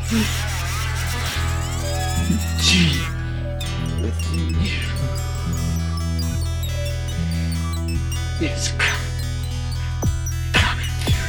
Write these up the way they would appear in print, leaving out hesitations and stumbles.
Deep within you. It's coming through.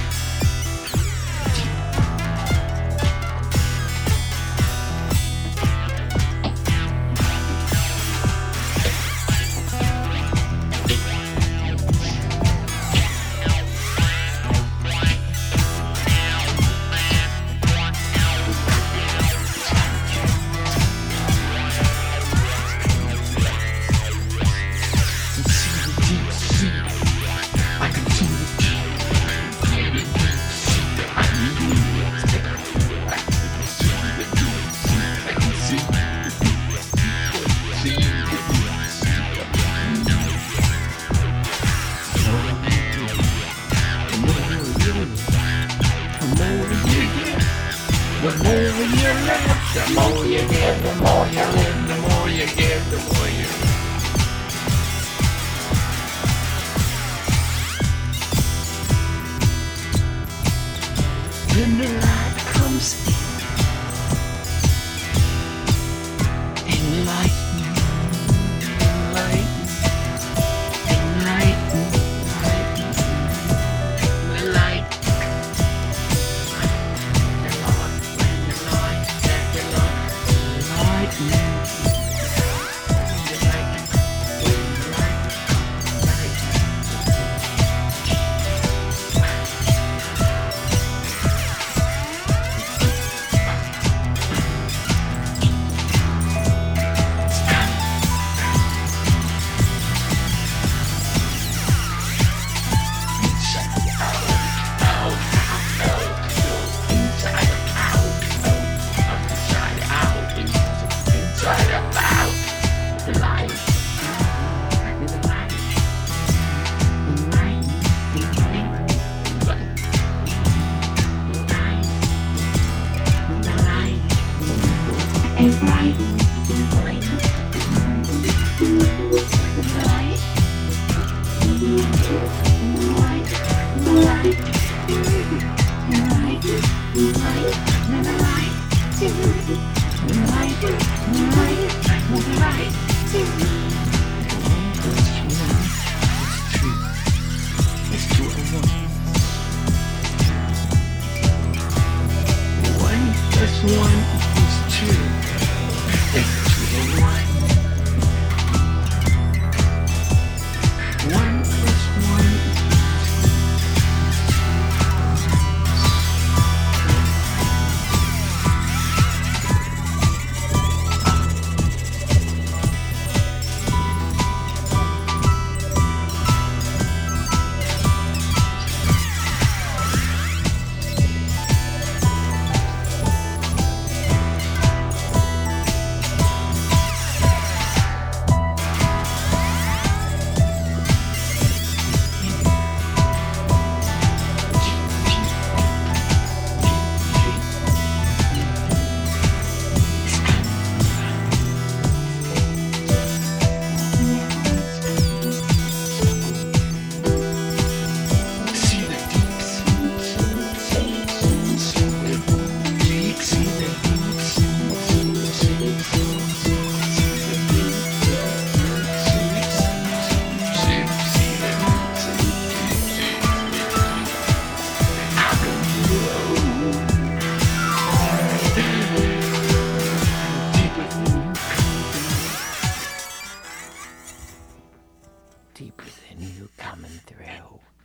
The more you live, the more you give, the more you live, the more you give, the more you live. Then the light comes in, enlighten, enlighten, enlighten, the light. One is two. It's to the one. One plus one is deep within you coming through.